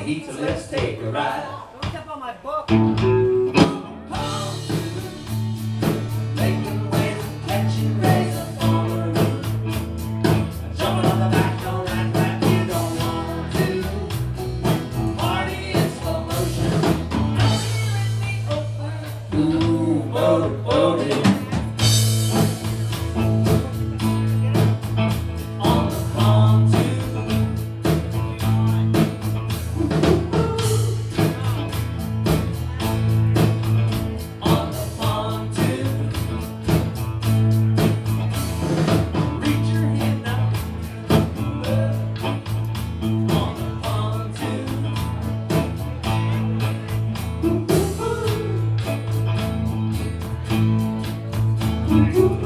heat, so let's take a ride. Don't step on my book. Making waves, catching rays of falling. Jumping on the back, don't act like you don't want to. Party in slow motion. Ooh, boat, boating. On the pontoon. On the pontoon. Reach your hand out. On the pontoon. Ooh, ooh, ooh.